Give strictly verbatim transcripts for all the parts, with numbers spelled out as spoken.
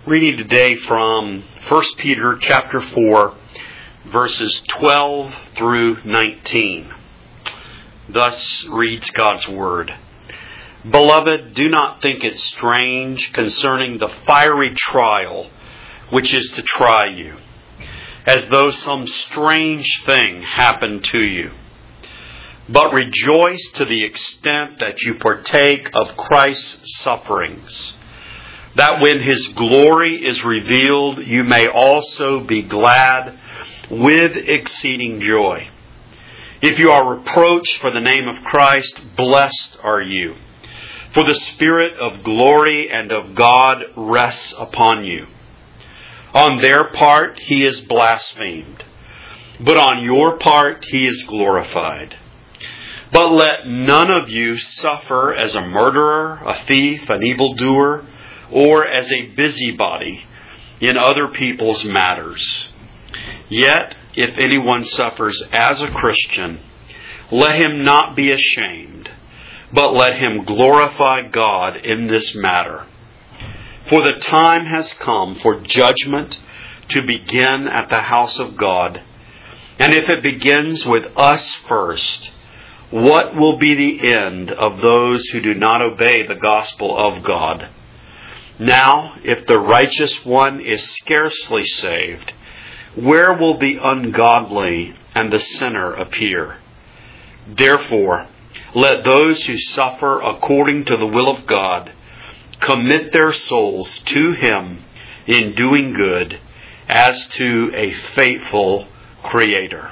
Reading today from First Peter chapter four, verses twelve through nineteen. Thus reads God's Word. Beloved, do not think it strange concerning the fiery trial which is to try you, as though some strange thing happened to you. But rejoice to the extent that you partake of Christ's sufferings, that when His glory is revealed, you may also be glad with exceeding joy. If you are reproached for the name of Christ, blessed are you, for the Spirit of glory and of God rests upon you. On their part He is blasphemed, but on your part He is glorified. But let none of you suffer as a murderer, a thief, an evildoer, or as a busybody in other people's matters. Yet, if anyone suffers as a Christian, let him not be ashamed, but let him glorify God in this matter. For the time has come for judgment to begin at the house of God. And if it begins with us first, what will be the end of those who do not obey the gospel of God? Now, if the righteous one is scarcely saved, where will the ungodly and the sinner appear? Therefore, let those who suffer according to the will of God commit their souls to Him in doing good as to a faithful Creator.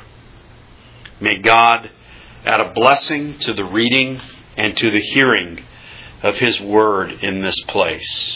May God add a blessing to the reading and to the hearing of His Word in this place.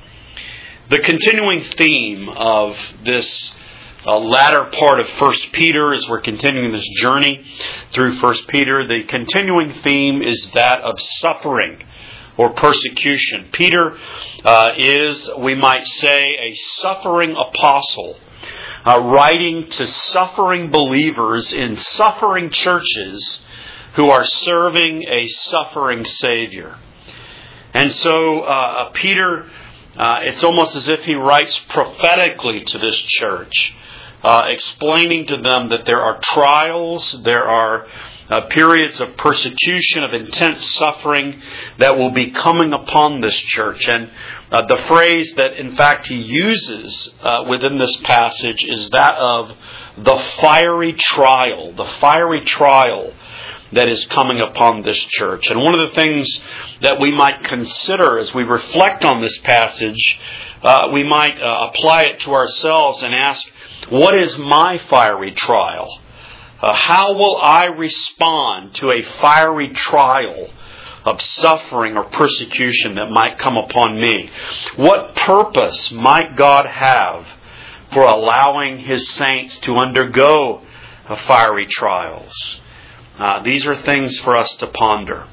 The continuing theme of this uh, latter part of First Peter, as we're continuing this journey through First Peter, the continuing theme is that of suffering or persecution. Peter uh, is, we might say, a suffering apostle, uh, writing to suffering believers in suffering churches who are serving a suffering Savior. And so uh, Peter, uh, it's almost as if he writes prophetically to this church, uh, explaining to them that there are trials, there are uh, periods of persecution, of intense suffering that will be coming upon this church. And uh, the phrase that in fact he uses uh, within this passage is that of the fiery trial, the fiery trial that is coming upon this church. And one of the things that we might consider as we reflect on this passage, uh, we might uh, apply it to ourselves and ask, what is my fiery trial? Uh, how will I respond to a fiery trial of suffering or persecution that might come upon me? What purpose might God have for allowing His saints to undergo uh, fiery trials? Uh, these are things for us to ponder.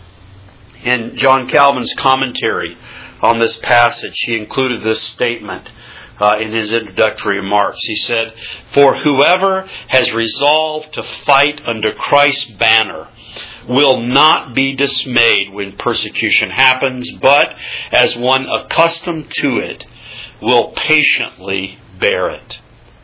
In John Calvin's commentary on this passage, he included this statement uh, in his introductory remarks. He said, "For whoever has resolved to fight under Christ's banner will not be dismayed when persecution happens, but as one accustomed to it, will patiently bear it."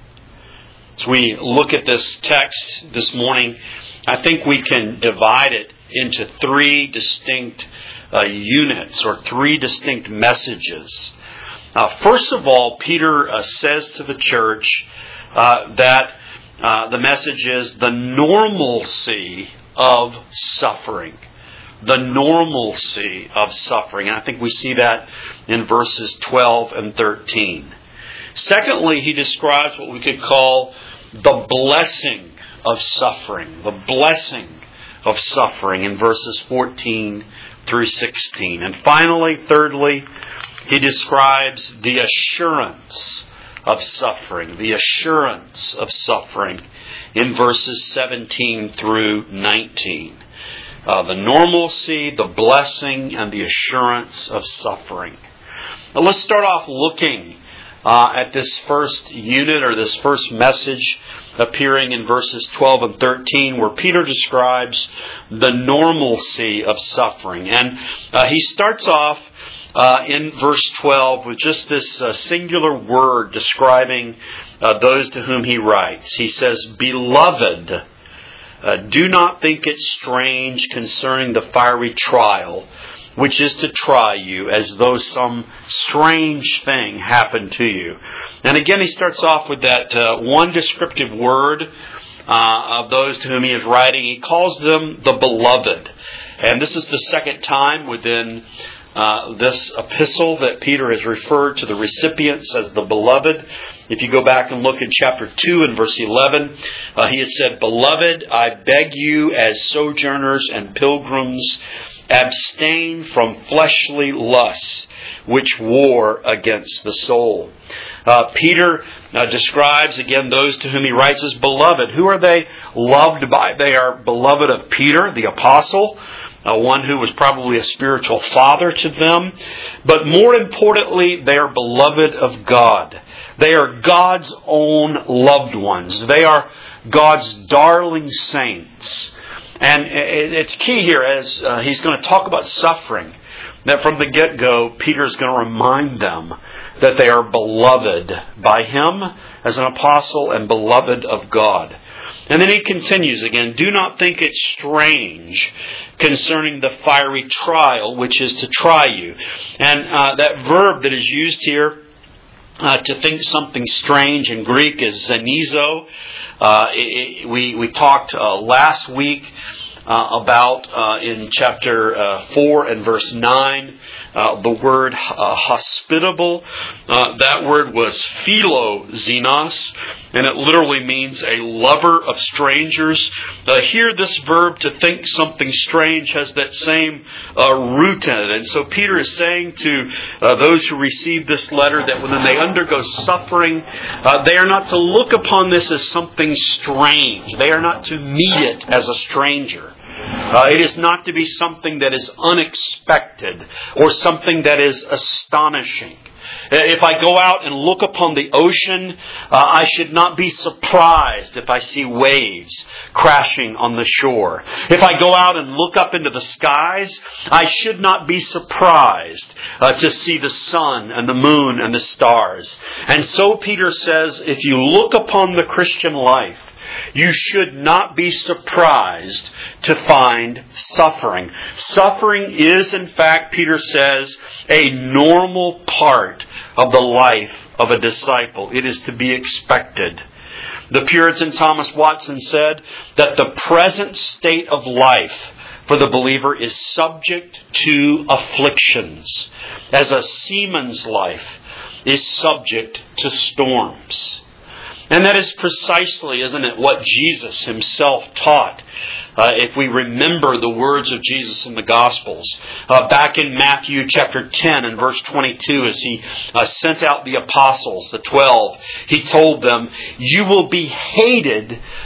As we look at this text this morning, I think we can divide it into three distinct uh, units or three distinct messages. Uh, first of all, Peter uh, says to the church uh, that uh, the message is the normalcy of suffering. The normalcy of suffering. And I think we see that in verses twelve and thirteen. Secondly, he describes what we could call the blessing of suffering, the blessing of suffering in verses fourteen through sixteen. And finally, thirdly, he describes the assurance of suffering, the assurance of suffering in verses seventeen through nineteen. Uh, the normalcy, the blessing, and the assurance of suffering. Now let's start off looking uh, at this first unit or this first message appearing in verses twelve and thirteen, where Peter describes the normalcy of suffering. And uh, he starts off uh, in verse twelve with just this uh, singular word describing uh, those to whom he writes. He says, "Beloved, uh, do not think it strange concerning the fiery trial, which is to try you, as though some strange thing happened to you." And again, he starts off with that uh, one descriptive word uh, of those to whom he is writing. He calls them the beloved. And this is the second time within uh, this epistle that Peter has referred to the recipients as the beloved. If you go back and look in chapter two and verse eleven, uh, he had said, "Beloved, I beg you as sojourners and pilgrims, abstain from fleshly lusts which war against the soul." Uh, Peter uh, describes again those to whom he writes as beloved. Who are they loved by? They are beloved of Peter, the apostle, uh, one who was probably a spiritual father to them. But more importantly, they are beloved of God. They are God's own loved ones. They are God's darling saints. And it's key here as uh, he's going to talk about suffering, that from the get-go, Peter is going to remind them that they are beloved by him as an apostle and beloved of God. And then he continues again, "Do not think it strange concerning the fiery trial which is to try you." And uh, that verb that is used here, Uh, to think something strange in Greek, is zenizo. Uh, it, we we talked uh, last week uh, about uh, in chapter uh, four and verse nine uh, the word uh, hospitable. Uh, that word was philoxenos, and it literally means a lover of strangers. Uh, here, this verb to think something strange has that same uh, root in it. And so Peter is saying to uh, those who receive this letter that when they undergo suffering, uh, they are not to look upon this as something strange. They are not to meet it as a stranger. Uh, it is not to be something that is unexpected or something that is astonishing. If I go out and look upon the ocean, uh, I should not be surprised if I see waves crashing on the shore. If I go out and look up into the skies, I should not be surprised uh, to see the sun and the moon and the stars. And so Peter says, if you look upon the Christian life, you should not be surprised to find suffering. Suffering is, in fact, Peter says, a normal part of the life of a disciple. It is to be expected. The Puritan Thomas Watson said that the present state of life for the believer is subject to afflictions, as a seaman's life is subject to storms. And that is precisely, isn't it, what Jesus himself taught. Uh, if we remember the words of Jesus in the Gospels. Uh, back in Matthew chapter ten and verse twenty-two, as he uh, sent out the apostles, the twelve, he told them, "You will be hated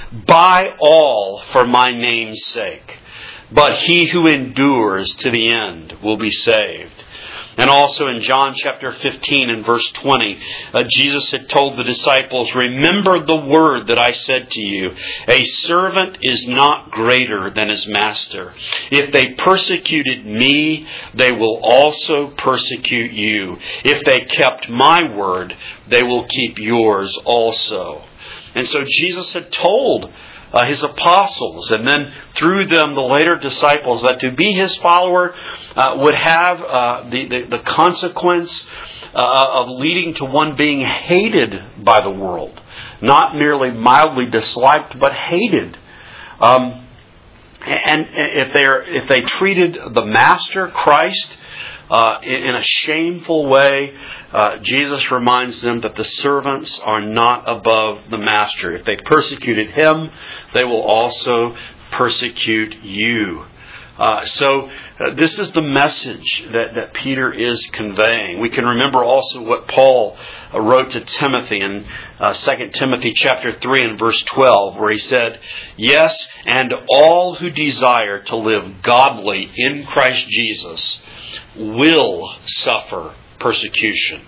by all for my name's sake, but he who endures to the end will be saved." And also in John chapter fifteen and verse twenty, uh, Jesus had told the disciples, "Remember the word that I said to you, a servant is not greater than his master. If they persecuted me, they will also persecute you. If they kept my word, they will keep yours also." And so Jesus had told Uh, his apostles, and then through them the later disciples, that to be his follower uh, would have uh, the, the, the consequence uh, of leading to one being hated by the world. Not merely mildly disliked, but hated. Um, and if they if they treated the Master, Christ, uh, in, in a shameful way, uh, Jesus reminds them that the servants are not above the Master. If they persecuted him, they will also persecute you. Uh, so uh, this is the message that, that Peter is conveying. We can remember also what Paul uh, wrote to Timothy in uh, Second Timothy chapter three and verse twelve, where he said, "Yes, and all who desire to live godly in Christ Jesus will suffer persecution."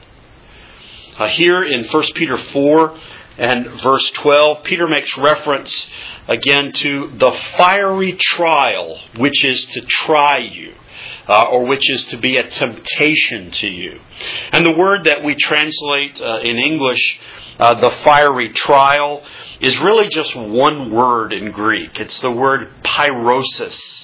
Uh, here in First Peter four and verse twelve, Peter makes reference again to the fiery trial which is to try you. uh, or which is to be a temptation to you. And the word that we translate uh, in English, uh, the fiery trial, is really just one word in Greek. It's the word pyrosis.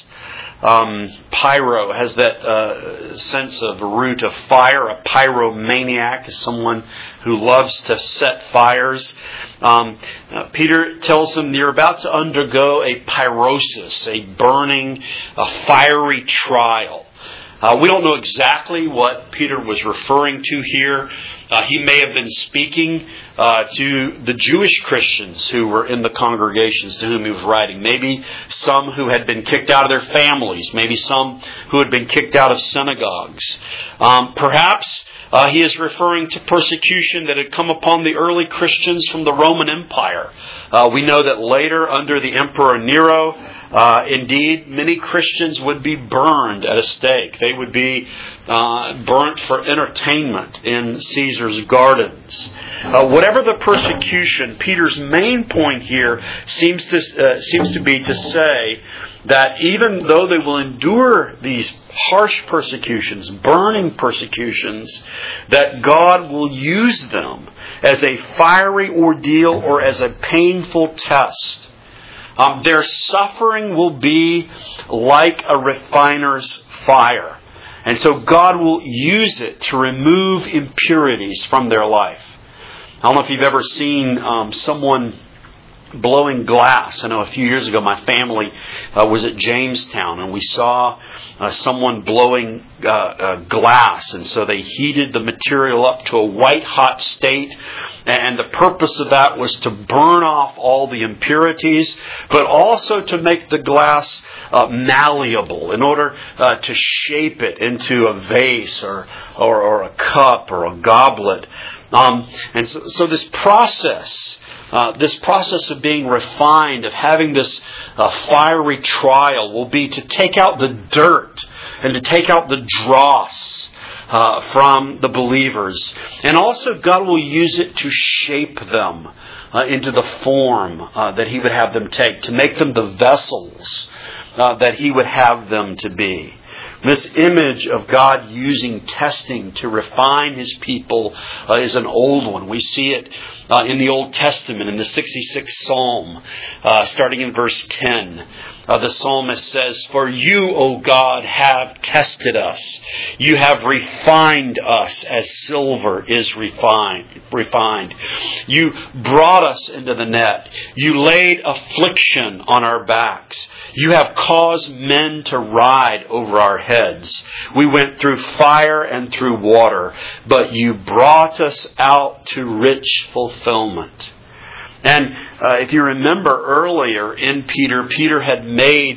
Um, pyro has that uh, sense of a root of fire. A pyromaniac is someone who loves to set fires. Um, uh, Peter tells them you're about to undergo a pyrosis, a burning, a fiery trial. Uh, we don't know exactly what Peter was referring to here. Uh, he may have been speaking uh, to the Jewish Christians who were in the congregations to whom he was writing. Maybe some who had been kicked out of their families. Maybe some who had been kicked out of synagogues. Um, perhaps uh, he is referring to persecution that had come upon the early Christians from the Roman Empire. Uh, we know that later, under the Emperor Nero, Uh, indeed, many Christians would be burned at a stake. They would be uh, burnt for entertainment in Caesar's gardens. Uh, whatever the persecution, Peter's main point here seems to uh, seems to be to say that even though they will endure these harsh persecutions, burning persecutions, that God will use them as a fiery ordeal or as a painful test. Um, their suffering will be like a refiner's fire. And so God will use it to remove impurities from their life. I don't know if you've ever seen um, someone blowing glass. I know a few years ago my family uh, was at Jamestown and we saw uh, someone blowing uh, uh, glass, and so they heated the material up to a white hot state, and the purpose of that was to burn off all the impurities, but also to make the glass uh, malleable in order uh, to shape it into a vase or or, or a cup or a goblet. Um, and so, so this dross Uh, this process of being refined, of having this uh, fiery trial, will be to take out the dirt and to take out the dross uh, from the believers. And also God will use it to shape them uh, into the form uh, that He would have them take, to make them the vessels uh, that He would have them to be. This image of God using testing to refine His people uh, is an old one. We see it uh, in the Old Testament, in the sixty-sixth Psalm, uh, starting in verse ten. Uh, the psalmist says, "For you, O God, have tested us. You have refined us as silver is refined. refined. You brought us into the net. You laid affliction on our backs. You have caused men to ride over our heads. We went through fire and through water, but you brought us out to rich fulfillment." And uh, if you remember earlier in Peter, Peter had made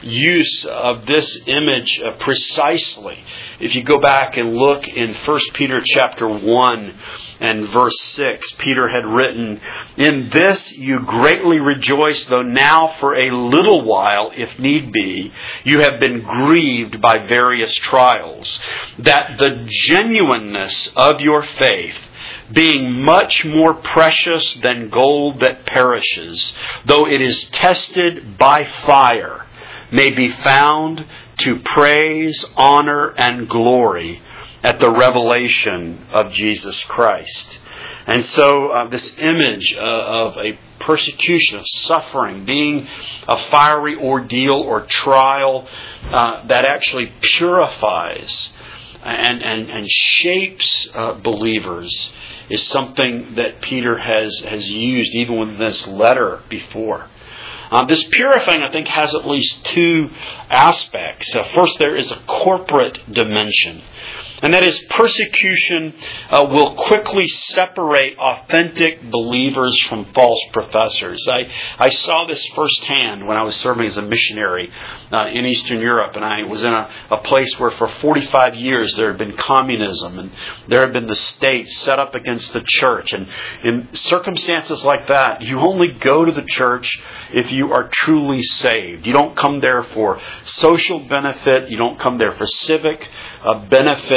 use of this image uh, precisely. If you go back and look in First Peter chapter one and verse six, Peter had written, "In this you greatly rejoice, though now for a little while, if need be, you have been grieved by various trials, that the genuineness of your faith, being much more precious than gold that perishes, though it is tested by fire, may be found to praise, honor, and glory at the revelation of Jesus Christ." And so uh, this image uh, of a persecution, of suffering, being a fiery ordeal or trial uh, that actually purifies and, and, and shapes uh, believers, is something that Peter has, has used even with this letter before. Uh, this purifying, I think, has at least two aspects. Uh, first, there is a corporate dimension. And that is, persecution uh, will quickly separate authentic believers from false professors. I, I saw this firsthand when I was serving as a missionary uh, in Eastern Europe. And I was in a, a place where for forty-five years there had been communism. And there had been the state set up against the church. And in circumstances like that, you only go to the church if you are truly saved. You don't come there for social benefit. You don't come there for civic uh, benefit.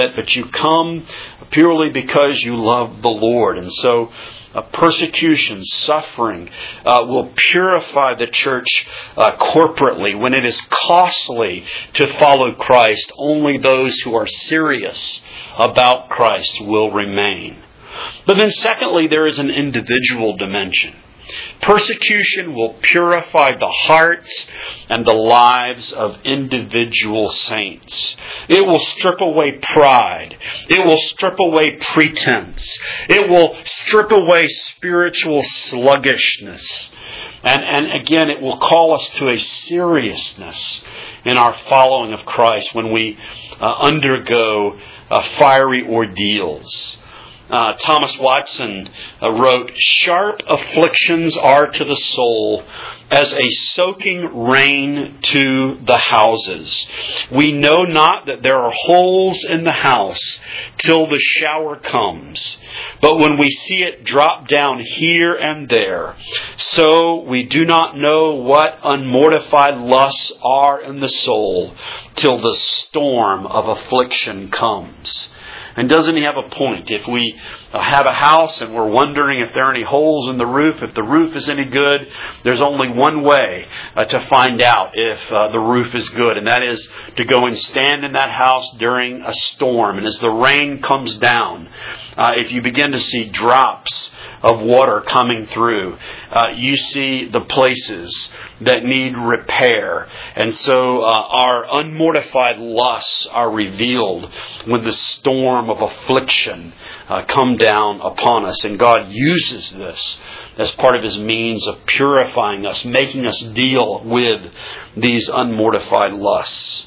it, but you come purely because you love the Lord. And so uh, persecution, suffering uh, will purify the church uh, corporately. When it is costly to follow Christ, only those who are serious about Christ will remain. But then secondly, there is an individual dimension. Persecution will purify the hearts and the lives of individual saints. It will strip away pride. It will strip away pretense. It will strip away spiritual sluggishness. And, and again, it will call us to a seriousness in our following of Christ when we uh, undergo uh, fiery ordeals. Uh, Thomas Watson uh, wrote, "Sharp afflictions are to the soul as a soaking rain to the houses. We know not that there are holes in the house till the shower comes. But when we see it drop down here and there, so we do not know what unmortified lusts are in the soul till the storm of affliction comes." And doesn't he have a point? If we have a house and we're wondering if there are any holes in the roof, if the roof is any good, there's only one way uh, to find out if uh, the roof is good. And that is to go and stand in that house during a storm. And as the rain comes down, uh, if you begin to see drops of water coming through, uh, you see the places that need repair. And so uh, our unmortified lusts are revealed when the storm of affliction uh, come down upon us. And God uses this as part of His means of purifying us, making us deal with these unmortified lusts.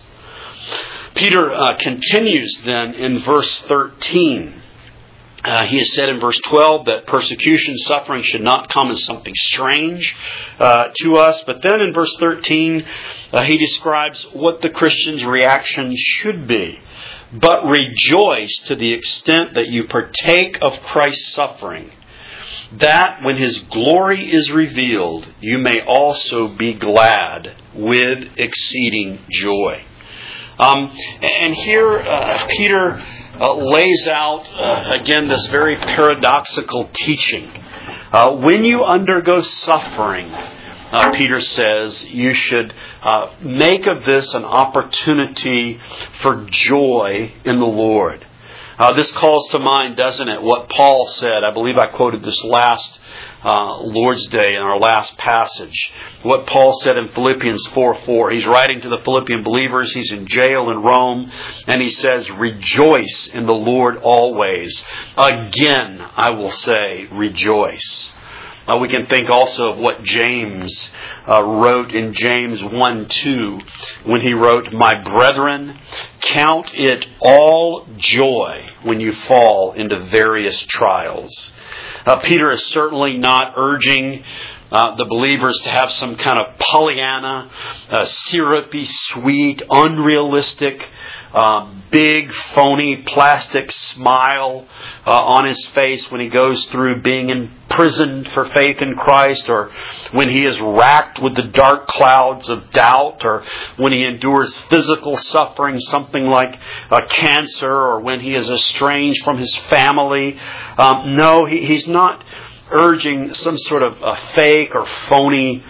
Peter uh, continues then in verse thirteen. Uh, he has said in verse twelve that persecution, suffering should not come as something strange uh, to us. But then in verse thirteen, uh, he describes what the Christian's reaction should be. "But rejoice to the extent that you partake of Christ's suffering, that when His glory is revealed, you may also be glad with exceeding joy." Um, and here uh, Peter uh, lays out, uh, again, this very paradoxical teaching. Uh, when you undergo suffering, uh, Peter says, you should uh, make of this an opportunity for joy in the Lord. Uh, this calls to mind, doesn't it, what Paul said. I believe I quoted this last Uh, Lord's Day in our last passage. What Paul said in Philippians four four. He's writing to the Philippian believers. He's in jail in Rome. And he says, "Rejoice in the Lord always. Again, I will say, rejoice." Uh, we can think also of what James uh, wrote in James one two when he wrote, "My brethren, count it all joy when you fall into various trials." Uh, Peter is certainly not urging uh, the believers to have some kind of Pollyanna, uh, syrupy, sweet, unrealistic, uh, big, phony, plastic smile uh, on his face when he goes through being imprisoned for faith in Christ, or when he is racked with the dark clouds of doubt, or when he endures physical suffering, something like uh, cancer, or when he is estranged from his family. Um, no, he, he's not urging some sort of a fake or phony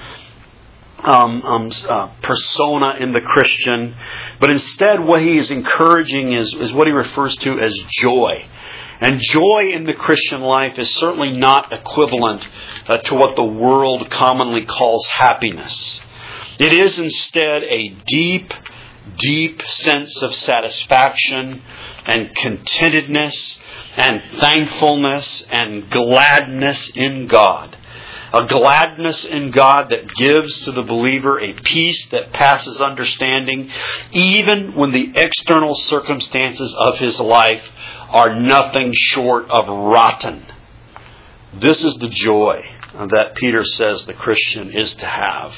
um, um, uh, persona in the Christian. But instead, what he is encouraging is, is what he refers to as joy. And joy in the Christian life is certainly not equivalent uh, to what the world commonly calls happiness. It is instead a deep, deep sense of satisfaction and contentedness and thankfulness and gladness in God. A gladness in God that gives to the believer a peace that passes understanding, even when the external circumstances of his life are nothing short of rotten. This is the joy that Peter says the Christian is to have.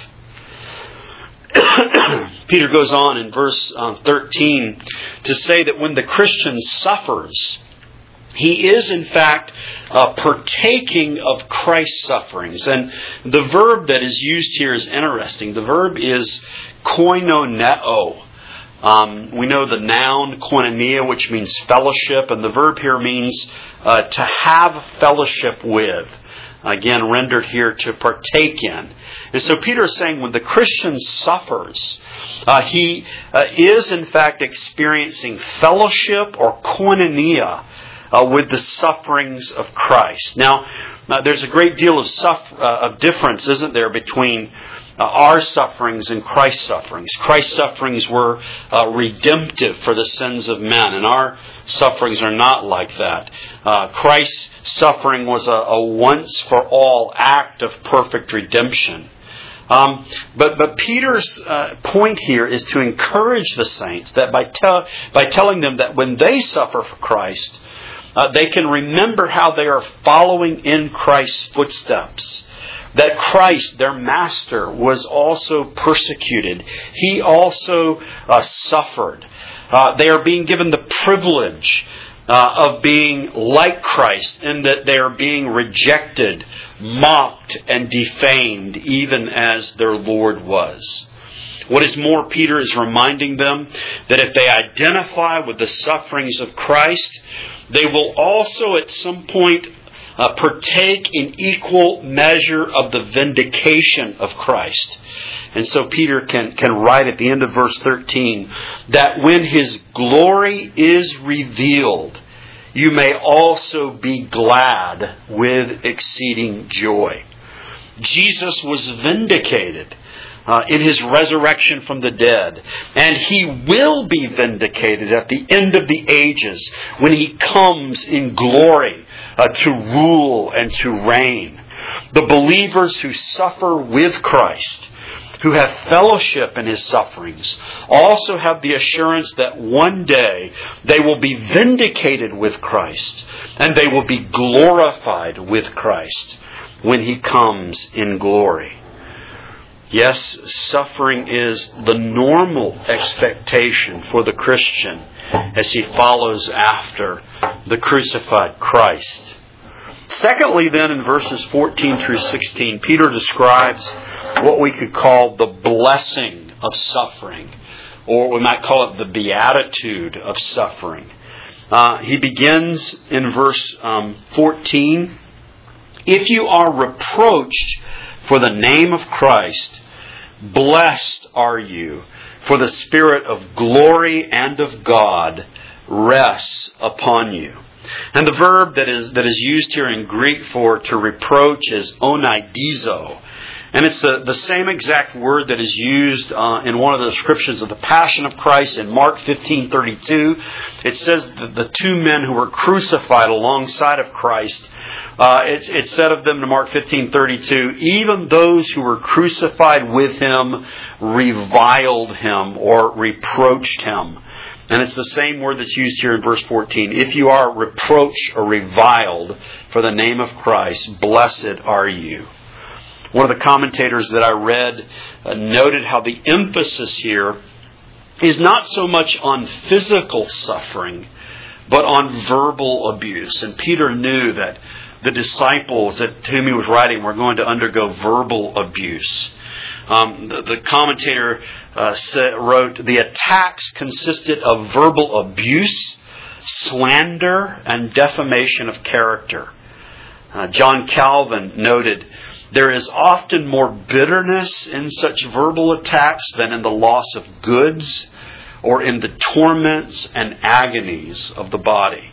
Peter goes on in verse thirteen to say that when the Christian suffers, he is, in fact, uh, partaking of Christ's sufferings. And the verb that is used here is interesting. The verb is koinoneo. Um, we know the noun koinonia, which means fellowship, and the verb here means uh, to have fellowship with. Again, rendered here to partake in. And so Peter is saying when the Christian suffers, uh, he uh, is in fact experiencing fellowship or koinonia uh, with the sufferings of Christ. Now, uh, there's a great deal of, suffer- uh, of difference, isn't there, between uh, our sufferings and Christ's sufferings. Christ's sufferings were uh, redemptive for the sins of men, and our sufferings are not like that. Uh, Christ's suffering was a, a once-for-all act of perfect redemption. Um, but but Peter's uh, point here is to encourage the saints that by, tell, by telling them that when they suffer for Christ, uh, they can remember how they are following in Christ's footsteps. That Christ, their master, was also persecuted. He also uh, suffered. Uh, they are being given the privilege uh, of being like Christ in that they are being rejected, mocked, and defamed, even as their Lord was. What is more, Peter is reminding them that if they identify with the sufferings of Christ, they will also at some point Uh, partake in equal measure of the vindication of Christ. And so Peter can, can write at the end of verse thirteen that when His glory is revealed, you may also be glad with exceeding joy. Jesus was vindicated Uh, in His resurrection from the dead. And He will be vindicated at the end of the ages when He comes in glory uh, to rule and to reign. The believers who suffer with Christ, who have fellowship in His sufferings, also have the assurance that one day they will be vindicated with Christ and they will be glorified with Christ when He comes in glory. Yes, suffering is the normal expectation for the Christian as he follows after the crucified Christ. Secondly, then, in verses fourteen through sixteen, Peter describes what we could call the blessing of suffering, or we might call it the beatitude of suffering. Uh, he begins in verse um, fourteen, "If you are reproached for the name of Christ, blessed are you, for the Spirit of glory and of God rests upon you." And the verb that is that is used here in Greek for to reproach is oneidizo. And it's the, the same exact word that is used uh, in one of the descriptions of the Passion of Christ in Mark fifteen thirty-two. It says that the two men who were crucified alongside of Christ, Uh, it's, it's said of them in Mark fifteen thirty-two, even those who were crucified with Him reviled Him or reproached Him. And it's the same word that's used here in verse fourteen. If you are reproached or reviled for the name of Christ, blessed are you. One of the commentators that I read uh, noted how the emphasis here is not so much on physical suffering, but on verbal abuse. And Peter knew that the disciples at whom he was writing were going to undergo verbal abuse. Um, the, the commentator uh, said, wrote, the attacks consisted of verbal abuse, slander, and defamation of character. Uh, John Calvin noted, there is often more bitterness in such verbal attacks than in the loss of goods or in the torments and agonies of the body.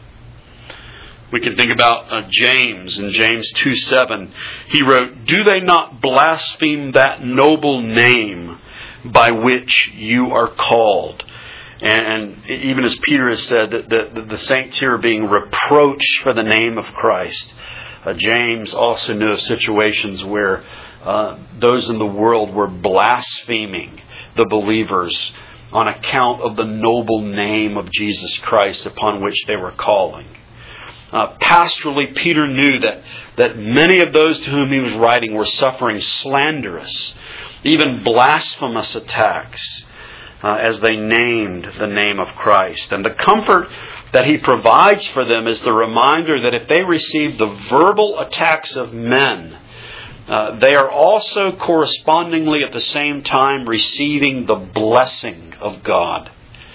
We can think about uh, James in James two seven. He wrote, "Do they not blaspheme that noble name by which you are called?" And, and even as Peter has said, that the, the, the saints here are being reproached for the name of Christ. Uh, James also knew of situations where uh, those in the world were blaspheming the believers on account of the noble name of Jesus Christ upon which they were calling. Uh, pastorally, Peter knew that, that many of those to whom he was writing were suffering slanderous, even blasphemous attacks uh, as they named the name of Christ. And the comfort that he provides for them is the reminder that if they receive the verbal attacks of men, uh, they are also correspondingly at the same time receiving the blessing of God.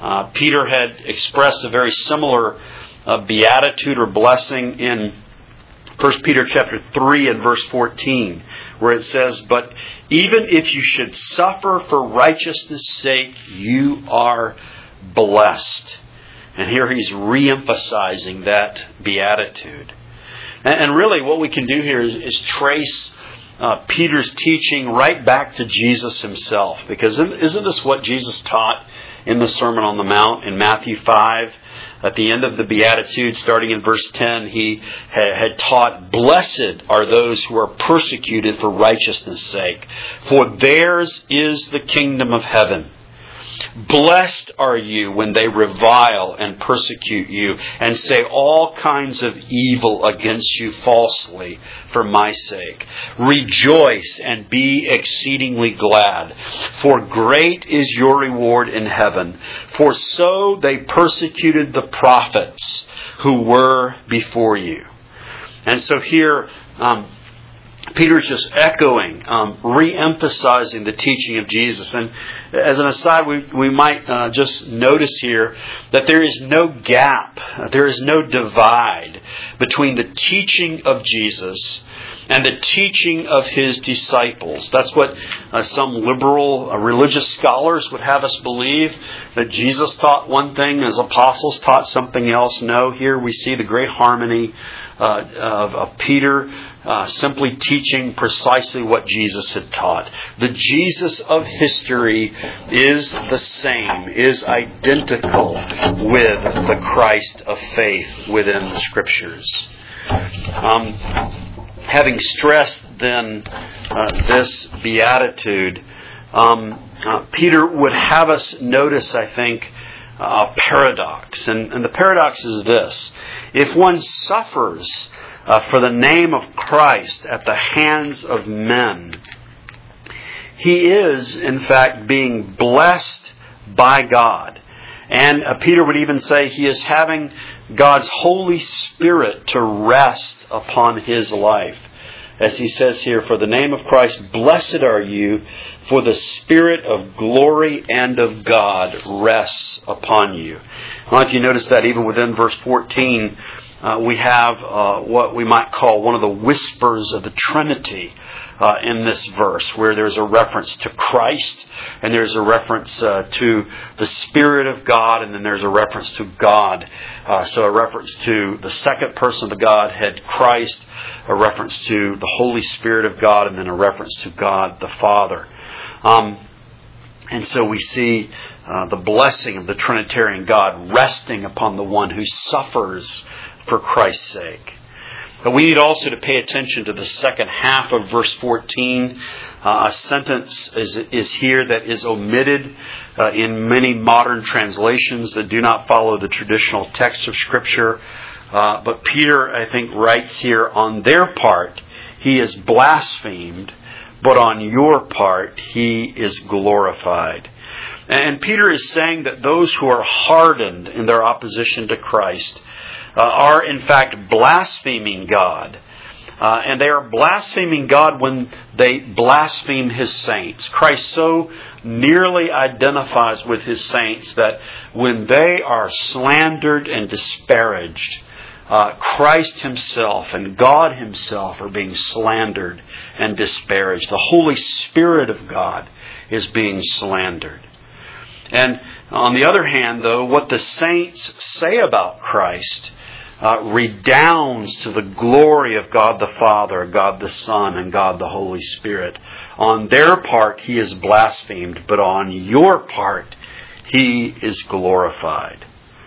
Uh, Peter had expressed a very similar uh, beatitude or blessing in First Peter chapter three and verse fourteen, where it says, "But even if you should suffer for righteousness' sake, you are blessed." And here he's re-emphasizing that beatitude. And, and really what we can do here is, is trace uh, Peter's teaching right back to Jesus himself. Because isn't this what Jesus taught in the Sermon on the Mount in Matthew five? At the end of the Beatitude, starting in verse ten, he had taught, "Blessed are those who are persecuted for righteousness' sake, for theirs is the kingdom of heaven. Blessed are you when they revile and persecute you and say all kinds of evil against you falsely for my sake. Rejoice and be exceedingly glad, for great is your reward in heaven. For so they persecuted the prophets who were before you." And so here, um, Peter's just echoing, um, re-emphasizing the teaching of Jesus. And as an aside, we, we might uh, just notice here that there is no gap, there is no divide between the teaching of Jesus and the teaching of His disciples. That's what uh, some liberal uh, religious scholars would have us believe, that Jesus taught one thing, His apostles taught something else. No, here we see the great harmony uh, of, of Peter uh, simply teaching precisely what Jesus had taught. The Jesus of history is the same, is identical with the Christ of faith within the Scriptures. Um, Having stressed then uh, this beatitude, um, uh, Peter would have us notice, I think, uh, a paradox. And, and the paradox is this. If one suffers uh, for the name of Christ at the hands of men, he is, in fact, being blessed by God. And uh, Peter would even say he is having God's Holy Spirit to rest upon his life. As he says here, "For the name of Christ, blessed are you, for the Spirit of glory and of God rests upon you." I don't know if you notice that even within verse fourteen, uh, we have uh, what we might call one of the whispers of the Trinity uh, in this verse, where there's a reference to Christ, and there's a reference uh, to the Spirit of God, and then there's a reference to God. Uh, so a reference to the second person of the Godhead, Christ, a reference to the Holy Spirit of God, and then a reference to God the Father. Um, and so we see uh, the blessing of the Trinitarian God resting upon the one who suffers for Christ's sake. But we need also to pay attention to the second half of verse fourteen. Uh, a sentence is, is here that is omitted uh, in many modern translations that do not follow the traditional text of Scripture. Uh, but Peter, I think, writes here, "On their part, he is blasphemed, but on your part, he is glorified." And Peter is saying that those who are hardened in their opposition to Christ uh, are, in fact, blaspheming God. Uh, and they are blaspheming God when they blaspheme His saints. Christ so nearly identifies with His saints that when they are slandered and disparaged, Uh, Christ Himself and God Himself are being slandered and disparaged. The Holy Spirit of God is being slandered. And on the other hand, though, what the saints say about Christ uh, redounds to the glory of God the Father, God the Son, and God the Holy Spirit. On their part, He is blasphemed, but on your part, He is glorified.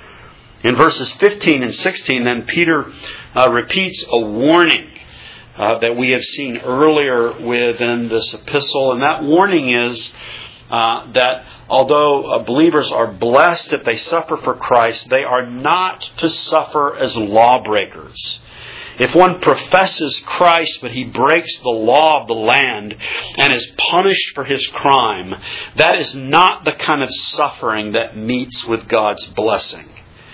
In verses fifteen and sixteen, then Peter uh, repeats a warning uh, that we have seen earlier within this epistle. And that warning is uh, that although uh, believers are blessed if they suffer for Christ, they are not to suffer as lawbreakers. If one professes Christ, but he breaks the law of the land and is punished for his crime, that is not the kind of suffering that meets with God's blessing.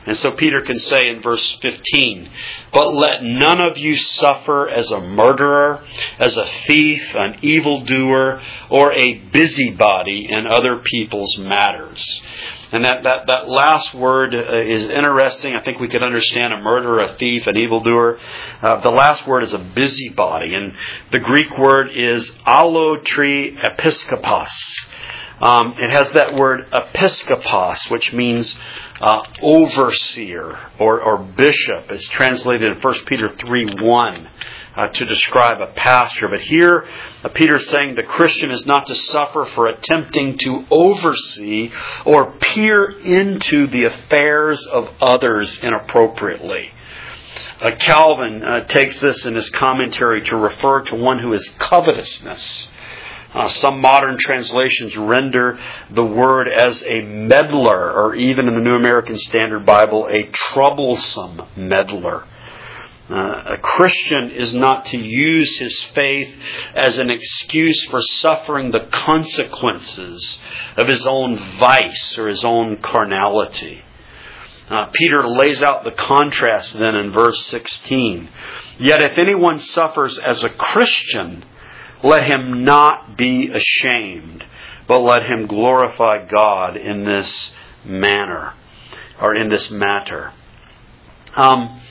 And so Peter can say in verse fifteen, "But let none of you suffer as a murderer, as a thief, an evildoer, or a busybody in other people's matters." And that, that, that last word is interesting. I think we could understand a murderer, a thief, an evildoer. Uh, the last word is a busybody. And the Greek word is allotri episkopos. Um, it has that word episkopos, which means uh, overseer or, or bishop. It's translated in First Peter three one. Uh, to describe a pastor. But here, uh, Peter is saying the Christian is not to suffer for attempting to oversee or peer into the affairs of others inappropriately. Uh, Calvin uh, takes this in his commentary to refer to one who is covetousness. Uh, some modern translations render the word as a meddler, or even in the New American Standard Bible, a troublesome meddler. Uh, a Christian is not to use his faith as an excuse for suffering the consequences of his own vice or his own carnality. Uh, Peter lays out the contrast then in verse sixteen. "Yet if anyone suffers as a Christian, let him not be ashamed, but let him glorify God in this manner," or in this matter. Um,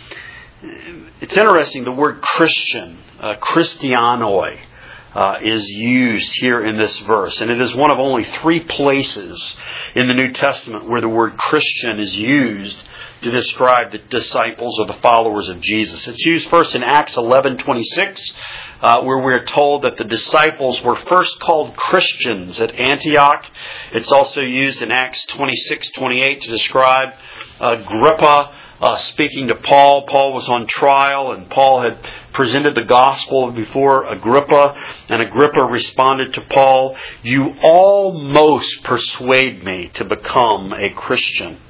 It's interesting, the word Christian, uh, Christianoi, uh, is used here in this verse. And it is one of only three places in the New Testament where the word Christian is used to describe the disciples or the followers of Jesus. It's used first in Acts eleven twenty-six, uh, where we're told that the disciples were first called Christians at Antioch. It's also used in Acts twenty-six twenty-eight to describe Agrippa Uh, speaking to Paul. Paul was on trial, and Paul had presented the gospel before Agrippa, and Agrippa responded to Paul, "You almost persuade me to become a Christian."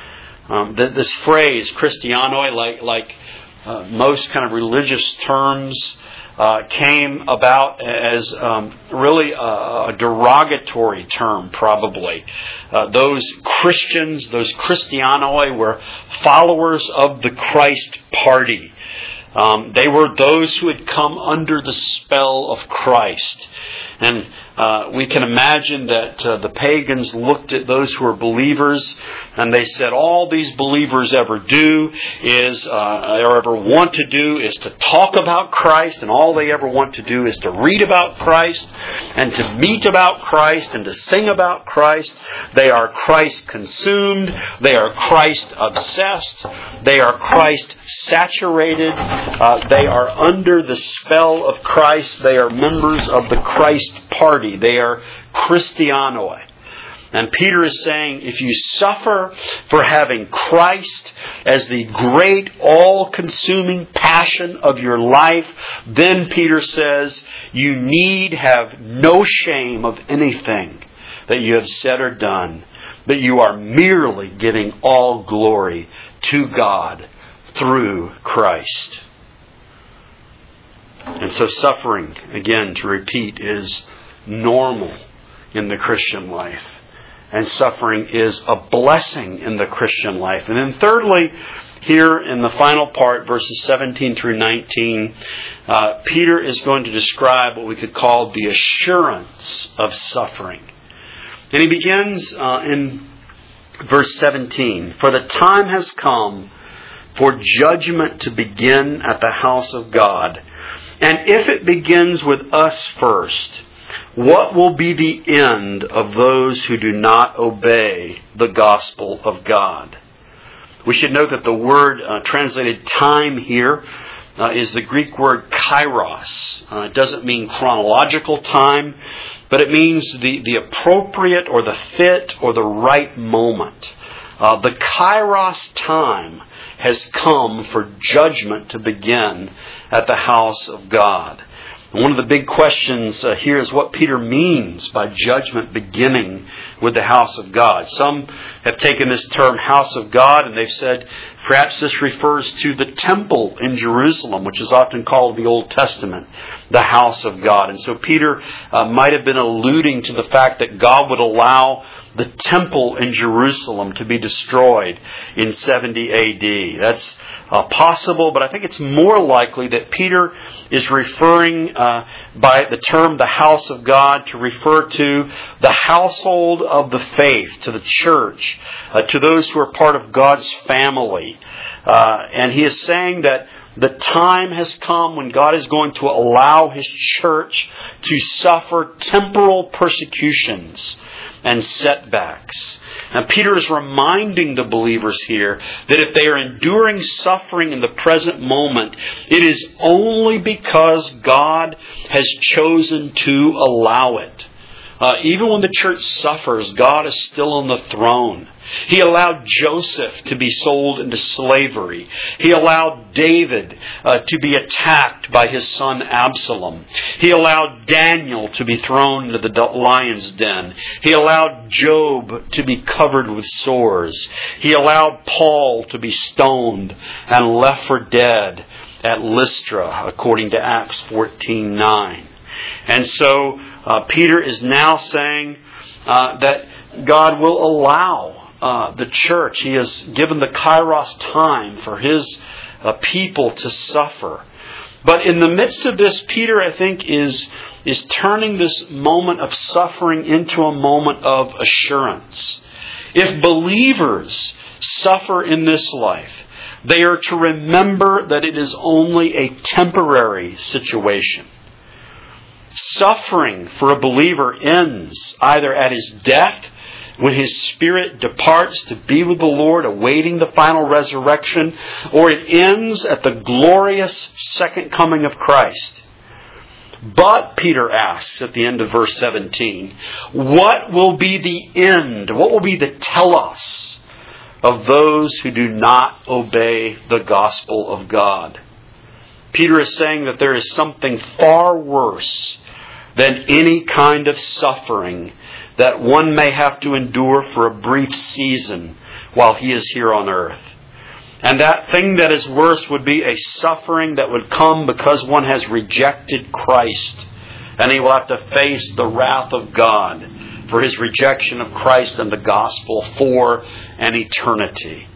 Um, th- this phrase, Christianoi, like, like uh, most kind of religious terms, Uh, came about as um, really a, a derogatory term, probably. Uh, those Christians, those Christianoi, were followers of the Christ party. Um, they were those who had come under the spell of Christ. And uh, we can imagine that uh, the pagans looked at those who were believers and they said, all these believers ever do is, uh, or ever want to do is to talk about Christ, and all they ever want to do is to read about Christ and to meet about Christ and to sing about Christ. They are Christ consumed. They are Christ obsessed. They are Christ saturated. Uh, they are under the spell of Christ. They are members of the Christ party. They are Christianoi. And Peter is saying, if you suffer for having Christ as the great, all-consuming passion of your life, then Peter says, you need have no shame of anything that you have said or done, but you are merely giving all glory to God through Christ. And so suffering, again, to repeat, is normal in the Christian life. And suffering is a blessing in the Christian life. And then thirdly, here in the final part, verses seventeen through nineteen, uh, Peter is going to describe what we could call the assurance of suffering. And he begins uh, in verse seventeen. "For the time has come for judgment to begin at the house of God. And if it begins with us first, what will be the end of those who do not obey the gospel of God?" We should note that the word uh, translated time here uh, is the Greek word kairos. Uh, it doesn't mean chronological time, but it means the, the appropriate or the fit or the right moment. Uh, the kairos time has come for judgment to begin at the house of God. And one of the big questions uh, here is what Peter means by judgment beginning with the house of God. Some have taken this term house of God and they've said Perhaps this refers to the temple in Jerusalem, which is often called the Old Testament, the house of God. And so Peter uh, might have been alluding to the fact that God would allow the temple in Jerusalem to be destroyed in seventy A D. That's uh, possible, but I think it's more likely that Peter is referring uh, by the term the house of God to refer to the household of the faith, to the church, uh, to those who are part of God's family. Uh, and he is saying that the time has come when God is going to allow His church to suffer temporal persecutions and setbacks. Now, Peter is reminding the believers here that if they are enduring suffering in the present moment, it is only because God has chosen to allow it. Uh, even when the church suffers, God is still on the throne. He allowed Joseph to be sold into slavery. He allowed David uh, to be attacked by his son Absalom. He allowed Daniel to be thrown into the lion's den. He allowed Job to be covered with sores. He allowed Paul to be stoned and left for dead at Lystra, according to Acts fourteen nine. And so uh, Peter is now saying uh, that God will allow Uh, the church. He has given the kairos time for His uh, people to suffer. But in the midst of this, Peter, I think, is, is turning this moment of suffering into a moment of assurance. If believers suffer in this life, they are to remember that it is only a temporary situation. Suffering for a believer ends either at his death, when his spirit departs to be with the Lord, awaiting the final resurrection, or it ends at the glorious second coming of Christ. But, Peter asks at the end of verse seventeen, what will be the end? What will be the telos of those who do not obey the gospel of God? Peter is saying that there is something far worse than any kind of suffering that one may have to endure for a brief season while he is here on earth. And that thing that is worse would be a suffering that would come because one has rejected Christ. And he will have to face the wrath of God for his rejection of Christ and the gospel for an eternity.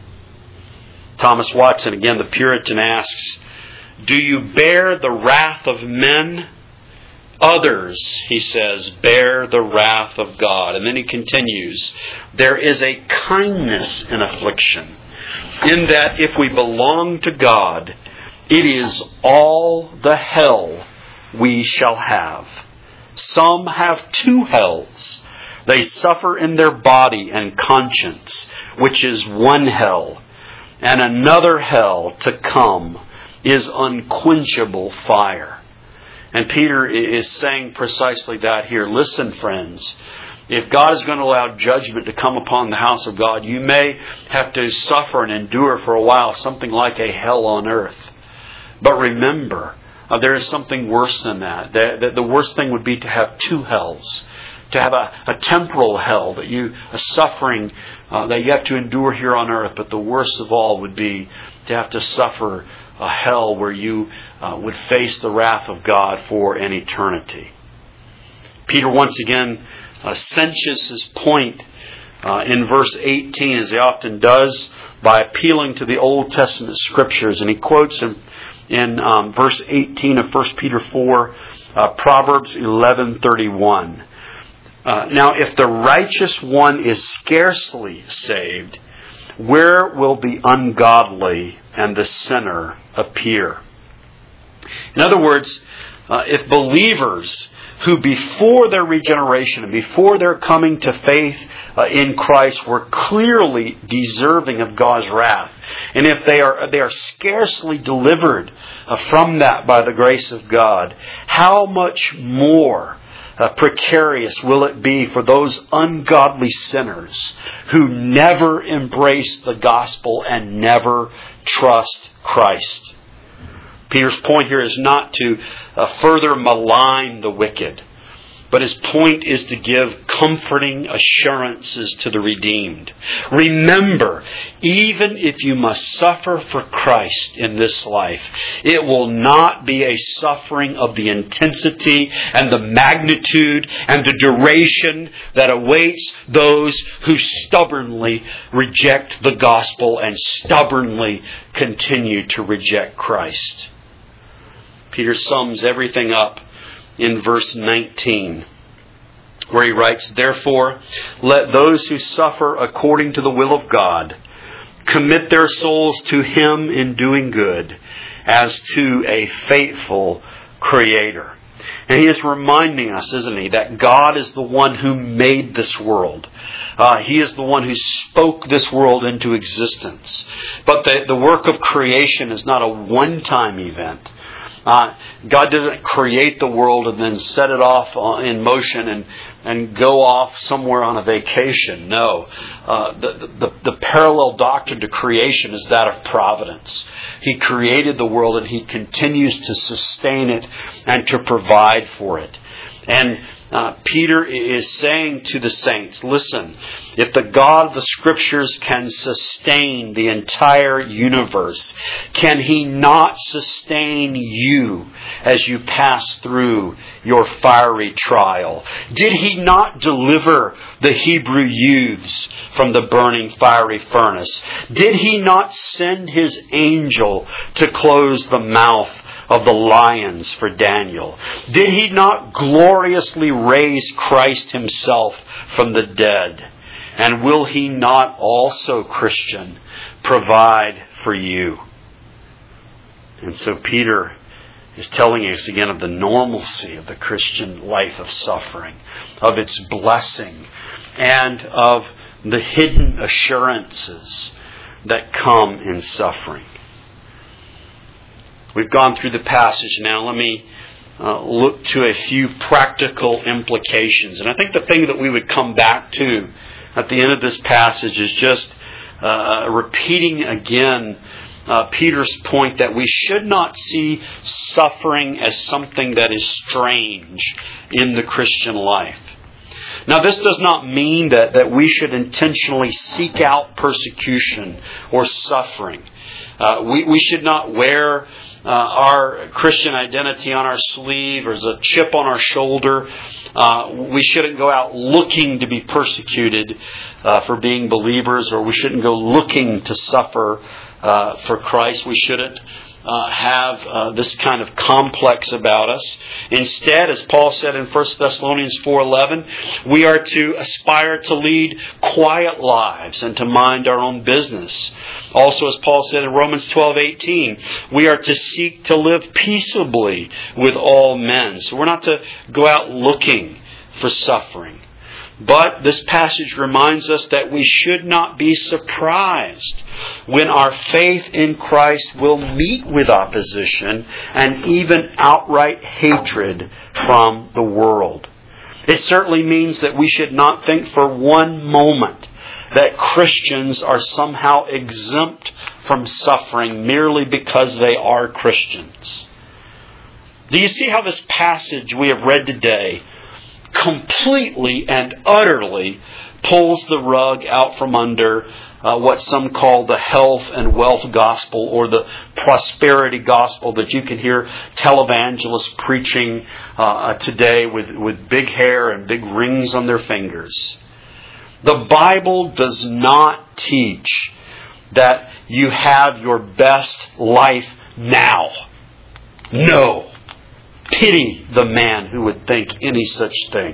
Thomas Watson, again the Puritan, asks, do you bear the wrath of men? Others, he says, bear the wrath of God. And then he continues, there is a kindness in affliction, in that if we belong to God, it is all the hell we shall have. Some have two hells. They suffer in their body and conscience, which is one hell. And another hell to come is unquenchable fire. And Peter is saying precisely that here. Listen, friends, if God is going to allow judgment to come upon the house of God, you may have to suffer and endure for a while something like a hell on earth. But remember, uh, there is something worse than that. The, the, the worst thing would be to have two hells. To have a, a temporal hell, that you a suffering uh, that you have to endure here on earth. But the worst of all would be to have to suffer a hell where you Uh, would face the wrath of God for an eternity. Peter once again uh, cinches his point uh, in verse eighteen, as he often does, by appealing to the Old Testament Scriptures. And he quotes in, in um, verse eighteen of First Peter four, uh, Proverbs eleven thirty-one. Uh, now, if the righteous one is scarcely saved, where will the ungodly and the sinner appear? In other words, uh, if believers who before their regeneration and before their coming to faith uh, in Christ were clearly deserving of God's wrath, and if they are they are scarcely delivered uh, from that by the grace of God, how much more uh, precarious will it be for those ungodly sinners who never embrace the gospel and never trust Christ? Peter's point here is not to uh, further malign the wicked, But his point is to give comforting assurances to the redeemed. Remember, even if you must suffer for Christ in this life, it will not be a suffering of the intensity and the magnitude and the duration that awaits those who stubbornly reject the gospel and stubbornly continue to reject Christ. Peter sums everything up in verse nineteen, where he writes, "Therefore, let those who suffer according to the will of God commit their souls to Him in doing good, as to a faithful Creator." And he is reminding us, isn't he, that God is the one who made this world. Uh, he is the one who spoke this world into existence. But the, the work of creation is not a one-time event. Uh, God didn't create the world and then set it off in motion and, and go off somewhere on a vacation. No. Uh, the, the, the parallel doctrine to creation is that of providence. He created the world and He continues to sustain it and to provide for it. And uh, Peter is saying to the saints, listen, if the God of the Scriptures can sustain the entire universe, can He not sustain you as you pass through your fiery trial? Did He not deliver the Hebrew youths from the burning fiery furnace? Did He not send His angel to close the mouth of the lions for Daniel? Did He not gloriously raise Christ Himself from the dead? And will He not also, Christian, provide for you? And so Peter is telling us again of the normalcy of the Christian life of suffering, of its blessing, and of the hidden assurances that come in suffering. We've gone through the passage now. Let me uh, look to a few practical implications. And I think the thing that we would come back to at the end of this passage is just uh, repeating again uh, Peter's point that we should not see suffering as something that is strange in the Christian life. Now, this does not mean that, that we should intentionally seek out persecution or suffering. Uh, we, we should not wear uh, our Christian identity on our sleeve or as a chip on our shoulder. Uh, we shouldn't go out looking to be persecuted uh, for being believers, or we shouldn't go looking to suffer uh, for Christ. We shouldn't Uh, have uh, this kind of complex about us. Instead, as Paul said in First Thessalonians four eleven, we are to aspire to lead quiet lives and to mind our own business. Also, as Paul said in Romans twelve eighteen, we are to seek to live peaceably with all men. So we're not to go out looking for suffering. But this passage reminds us that we should not be surprised when our faith in Christ will meet with opposition and even outright hatred from the world. It certainly means that we should not think for one moment that Christians are somehow exempt from suffering merely because they are Christians. Do you see how this passage we have read today completely and utterly pulls the rug out from under uh, what some call the health and wealth gospel, or the prosperity gospel that you can hear televangelists preaching uh, today with, with big hair and big rings on their fingers? The Bible does not teach that you have your best life now. No. Pity the man who would think any such thing.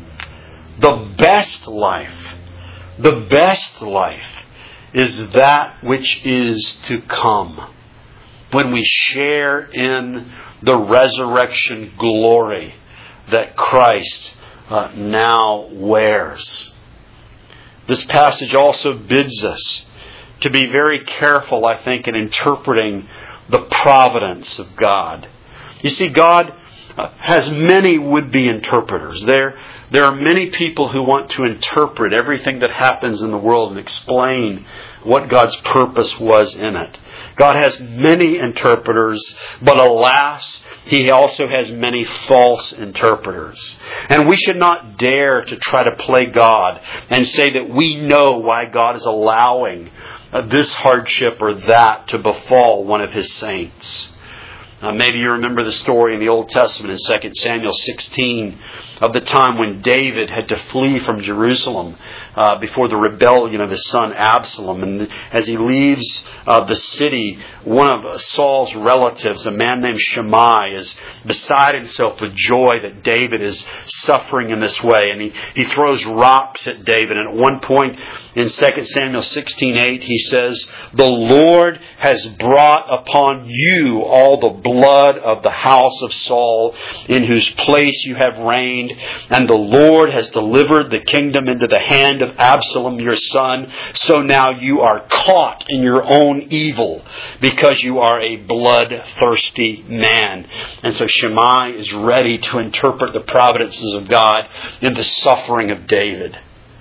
The best life, the best life is that which is to come, when we share in the resurrection glory that Christ uh, now wears. This passage also bids us to be very careful, I think, in interpreting the providence of God. You see, God has many would-be interpreters. There, there are many people who want to interpret everything that happens in the world and explain what God's purpose was in it. God has many interpreters, but alas, he also has many false interpreters. And we should not dare to try to play God and say that we know why God is allowing this hardship or that to befall one of His saints. Uh, maybe you remember the story in the Old Testament in Second Samuel sixteen of the time when David had to flee from Jerusalem uh, before the rebellion of his son Absalom. And as he leaves uh, the city, one of Saul's relatives, a man named Shimei, is beside himself with joy that David is suffering in this way. And he, he throws rocks at David. And at one point in Second Samuel sixteen eight, he says, "The Lord has brought upon you all the blood of the house of Saul, in whose place you have reigned, and the Lord has delivered the kingdom into the hand of Absalom your son. So now you are caught in your own evil, because you are a bloodthirsty man." And so Shimei is ready to interpret the providences of God in the suffering of David.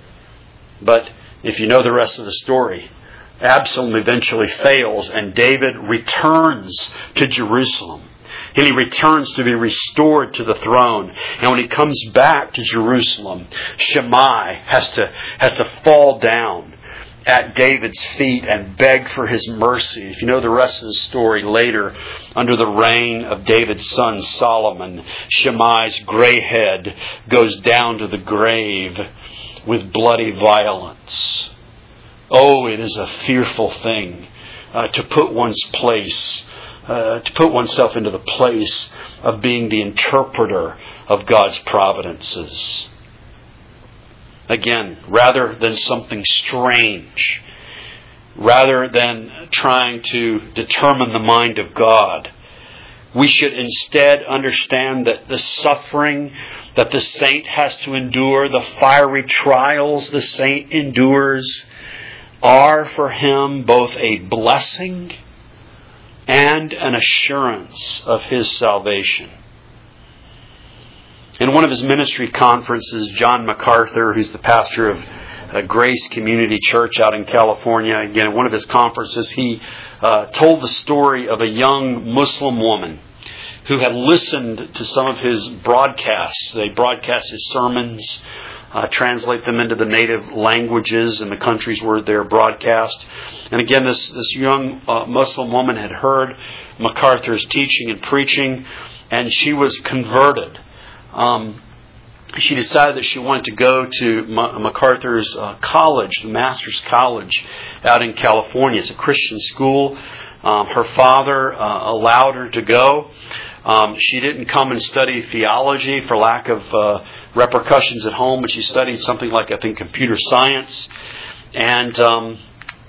But if you know the rest of the story, Absalom eventually fails and David returns to Jerusalem. And he returns to be restored to the throne. And when he comes back to Jerusalem, Shimei has to, has to fall down at David's feet and beg for his mercy. If you know the rest of the story, later, under the reign of David's son Solomon, Shimei's gray head goes down to the grave with bloody violence. Oh, it is a fearful thing uh, to put one's place, uh, to put oneself into the place of being the interpreter of God's providences. Again, rather than something strange, rather than trying to determine the mind of God, we should instead understand that the suffering that the saint has to endure, the fiery trials the saint endures, are for him both a blessing and an assurance of his salvation. In one of his ministry conferences, John MacArthur, who's the pastor of a Grace Community Church out in California, again, in one of his conferences, he uh, told the story of a young Muslim woman who had listened to some of his broadcasts. They broadcast his sermons, uh, translate them into the native languages in the countries where they're broadcast. And again, this, this young uh, Muslim woman had heard MacArthur's teaching and preaching, and she was converted. Um, she decided that she wanted to go to MacArthur's uh, college, the Master's College out in California. It's a Christian school. Um, her father uh, allowed her to go. Um, she didn't come and study theology for lack of uh, repercussions at home, but she studied something like, I think, computer science. And um,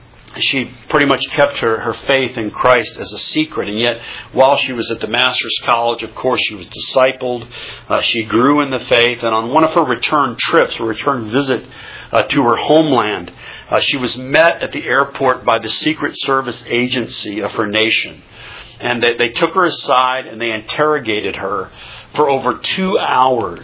she pretty much kept her, her faith in Christ as a secret. And yet, while she was at the Master's College, of course, she was discipled. Uh, she grew in the faith. And on one of her return trips, a return visit uh, to her homeland, uh, she was met at the airport by the Secret Service agency of her nation. And they, they took her aside and they interrogated her for over two hours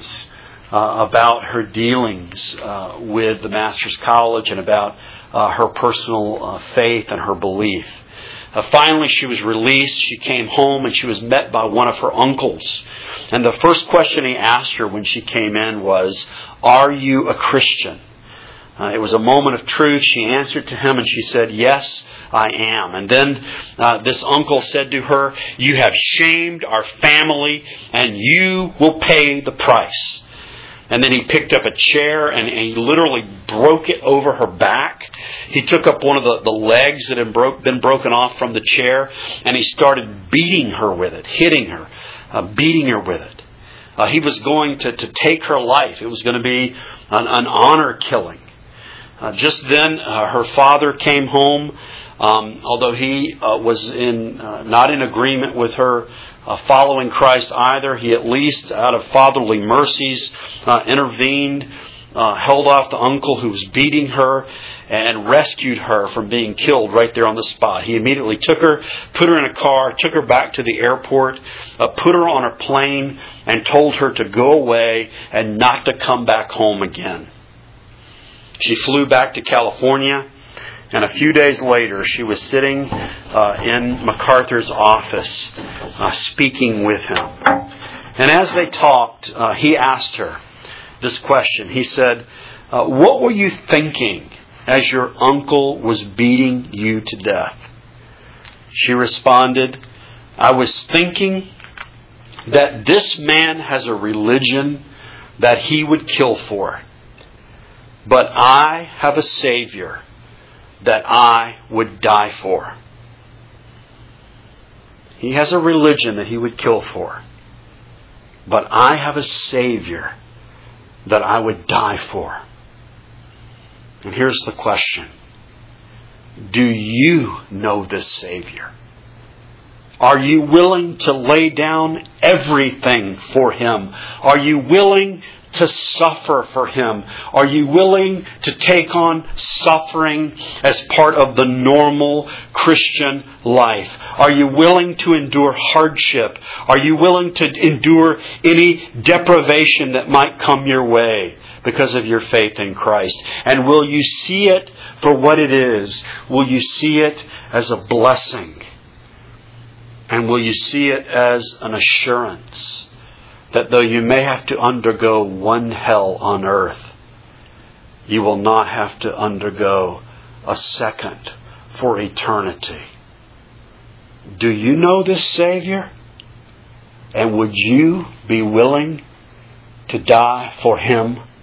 uh, about her dealings uh, with the Master's College and about uh, her personal uh, faith and her belief. Uh, finally, she was released. She came home and she was met by one of her uncles. And the first question he asked her when she came in was, "Are you a Christian?" Uh, it was a moment of truth. She answered to him and she said, "Yes, I am." And then uh, this uncle said to her, "You have shamed our family and you will pay the price." And then he picked up a chair and, and he literally broke it over her back. He took up one of the, the legs that had broke, been broken off from the chair and he started beating her with it, hitting her, uh, beating her with it. Uh, he was going to, to take her life. It was going to be an, an honor killing. Uh, just then, uh, her father came home. Um, although he uh, was in uh, not in agreement with her uh, following Christ either, he at least, out of fatherly mercies, uh, intervened, uh, held off the uncle who was beating her, and rescued her from being killed right there on the spot. He immediately took her, put her in a car, took her back to the airport, uh, put her on a plane, and told her to go away and not to come back home again. She flew back to California. And a few days later, she was sitting uh, in MacArthur's office, uh, speaking with him. And as they talked, uh, he asked her this question. He said, uh, "What were you thinking as your uncle was beating you to death?" She responded, "I was thinking that this man has a religion that he would kill for. But I have a Savior that I would die for." He has a religion that he would kill for. But I have a Savior that I would die for. And here's the question. Do you know this Savior? Are you willing to lay down everything for Him? Are you willing to suffer for Him? Are you willing to take on suffering as part of the normal Christian life? Are you willing to endure hardship? Are you willing to endure any deprivation that might come your way because of your faith in Christ? And will you see it for what it is? Will you see it as a blessing? And will you see it as an assurance that though you may have to undergo one hell on earth, you will not have to undergo a second for eternity? Do you know this Savior? And would you be willing to die for Him?